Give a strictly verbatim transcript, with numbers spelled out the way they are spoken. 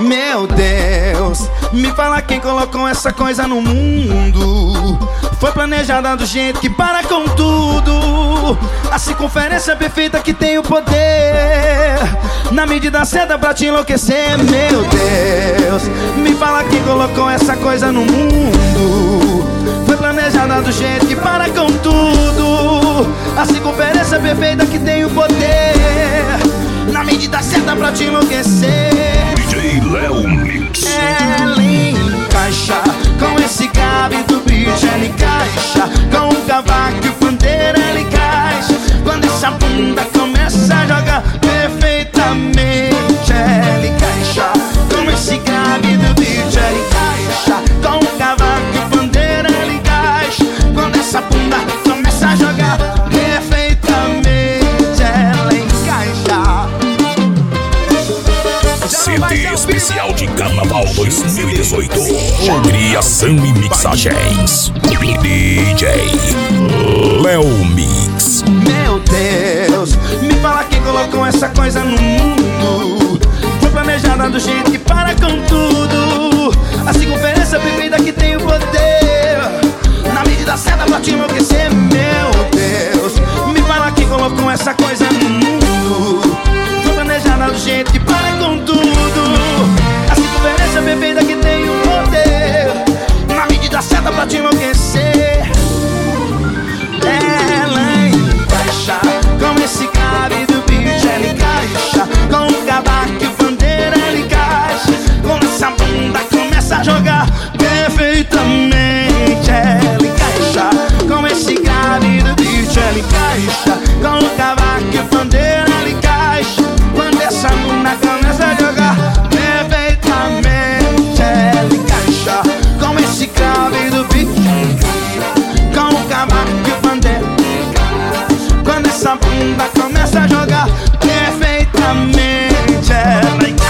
Meu Deus, me fala quem colocou essa coisa no mundo. Foi planejada do jeito que para com tudo. A circunferência perfeita que tem o poder, na medida certa pra te enlouquecer. Meu Deus, me fala quem colocou essa coisa no mundo. Foi planejada do jeito que para com tudo. A circunferência perfeita que tem o poder, na medida certa pra te enlouquecer. D J Léo Mix. Ela encaixa com esse cabe do bicho. Ela encaixa com o cavaco e pandeira. Ela encaixa quando essa bunda começa a jogar perfeitamente. Ela encaixa com esse cabe do bicho. Ela encaixa com o cavaco e pandeira. Ela encaixa quando essa bunda começa a jogar perfeitamente. Ela encaixa. C D especial de Carnaval dois mil e dezoito. Criação e mixagens. D J Léo Mix. Meu Deus, me fala quem colocou essa coisa no mundo. Foi planejada do jeito que para com tudo. A circunferência perfeita que tem o poder, na medida certa pra te enlouquecer. Meu Deus, me fala quem colocou essa coisa no mundo. Foi planejada do jeito que para com tudo. A circunferência perfeita que tem o poder, na medida certa pra te enlouquecer. Ela encaixa com esse cabe do bicho. Ela encaixa com o cavaco e bandeira. Ela encaixa quando essa bunda começa a jogar perfeitamente. Ela encaixa com esse cabe do bicho. Ela encaixa com o cavaco e bandeira. Ela encaixa quando essa bunda começa a jogar perfeitamente. Ela encaixa com esse cabe do bicho, com o cavaco e bandeira. Quando essa bunda começa a jogar perfeitamente. Ela